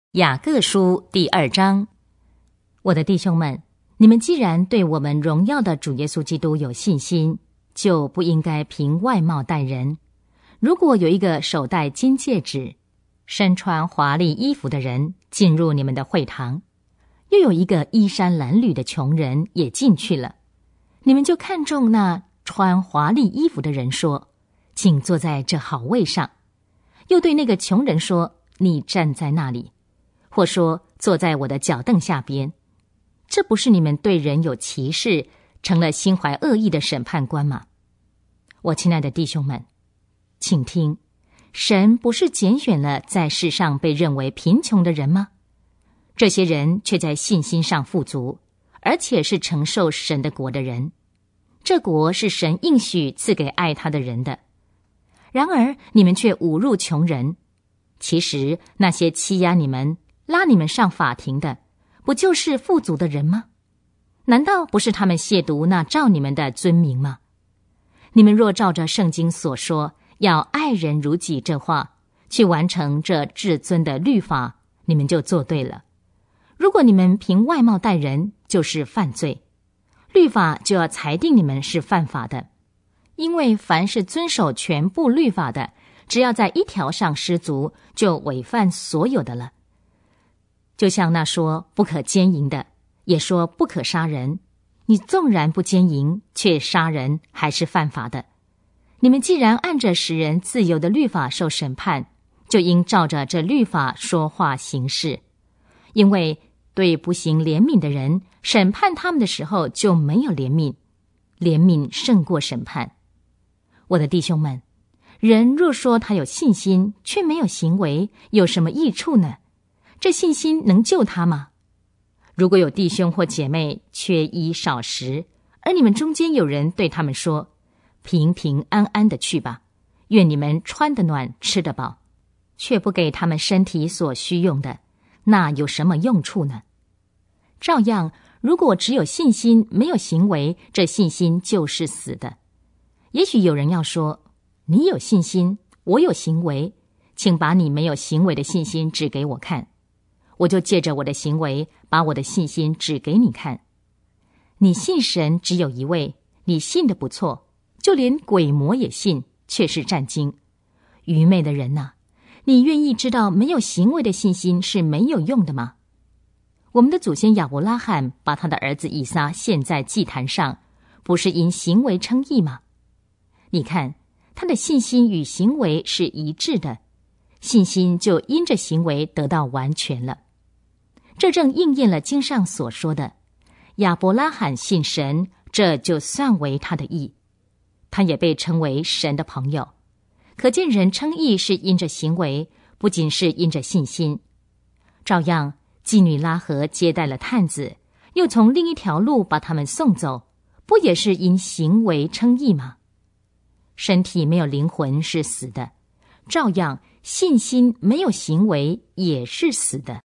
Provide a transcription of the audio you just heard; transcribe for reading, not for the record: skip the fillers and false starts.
雅各书第2章。我的弟兄们，你们既然对我们荣耀的主耶稣基督有信心，就不应该凭外貌待人。如果有一个手戴金戒指、身穿华丽衣服的人进入你们的会堂，又有一个衣衫褴褛的穷人也进去了，你们就看中那穿华丽衣服的人说，请坐在这好位上，又对那个穷人说，你站在那里，或说坐在我的脚凳下边，这不是你们对人有歧视，成了心怀恶意的审判官吗？我亲爱的弟兄们，请听，神不是拣选了在世上被认为贫穷的人吗？这些人却在信心上富足，而且是承受神的国的人。这国是神应许赐给爱他的人的。然而你们却侮辱穷人。其实那些欺压你们、拉你们上法庭的，不就是富足的人吗？难道不是他们亵渎那召你们的尊名吗？你们若照着圣经所说要爱人如己这话，去完成这至尊的律法，你们就做对了。如果你们凭外貌待人，就是犯罪，律法就要裁定你们是犯法的。因为凡是遵守全部律法的，只要在一条上失足，就违犯所有的了。就像那说不可奸淫的，也说不可杀人，你纵然不奸淫，却杀人，还是犯法的。你们既然按着使人自由的律法受审判，就应照着这律法说话行事。因为对不行怜悯的人，审判他们的时候就没有怜悯，怜悯胜过审判。我的弟兄们，人若说他有信心，却没有行为，有什么益处呢？这信心能救他吗？如果有弟兄或姐妹缺衣少食，而你们中间有人对他们说，平平安安的去吧，愿你们穿得暖，吃得饱，却不给他们身体所需用的，那有什么用处呢？照样，如果只有信心，没有行为，这信心就是死的。也许有人要说，你有信心，我有行为，请把你没有行为的信心指给我看，我就借着我的行为把我的信心指给你看。你信神只有一位，你信得不错，就连鬼魔也信，却是战惊。愚昧的人啊，你愿意知道没有行为的信心是没有用的吗？我们的祖先亚伯拉罕把他的儿子以撒献在祭坛上，不是因行为称义吗？你看，他的信心与行为是一致的，信心就因着行为得到完全了。这正应验了经上所说的，亚伯拉罕信神，这就算为他的义，他也被称为神的朋友。可见人称义是因着行为，不仅是因着信心。照样，妓女拉合接待了探子，又从另一条路把他们送走，不也是因行为称义吗？身体没有灵魂是死的，照样信心没有行为也是死的。